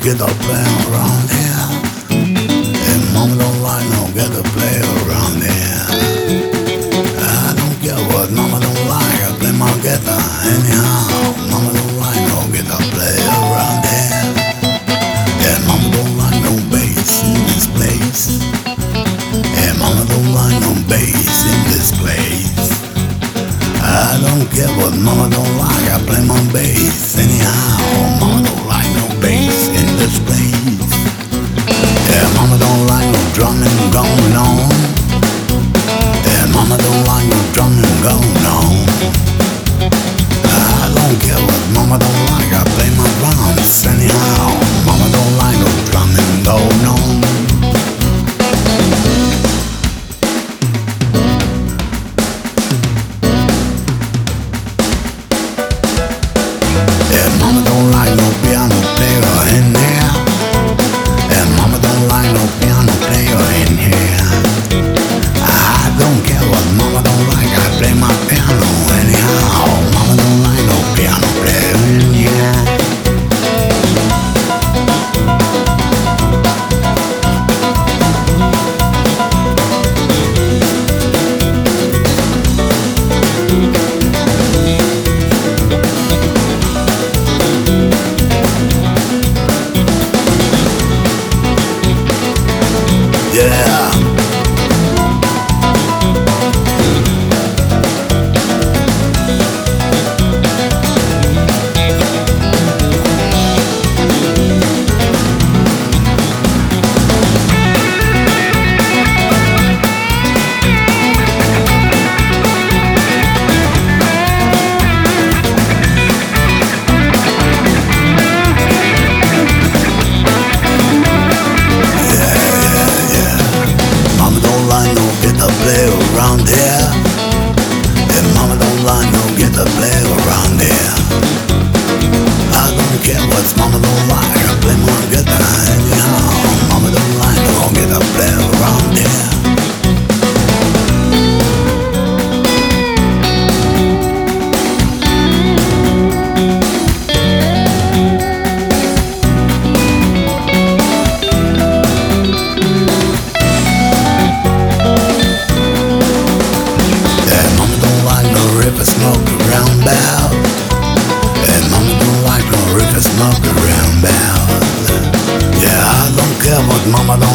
get to play around here. And mama don't like no get to play around here. I don't care what mama don't like, I play my guitar anyhow. Mama don't like no get to play around here. Yeah, mama don't like no bass in this place. Yeah, mama don't like no bass in this place. I don't care what mama don't like, I play my bass anyhow. Mama don't like no bass in this place. Yeah, mama don't like no drumming going on. Yeah, mama don't like no drumming going on. I don't care what mama don't like, I play my drums anyhow. Mama don't like no drumming going on. Mama don't like no piano player in here. And mama don't like no piano player in here. I don't care what mama don't like, I play my piano anyhow. Mama don't like no piano player in here. Yeah. Play around here. And mama don't like no get to play around here. I don't care what mama don't like, I play my guitar anyhow. Mama don't like no get to play around here. Smoke around bout. And mama don't like no river smoke around bout. Yeah, I don't care what mama don't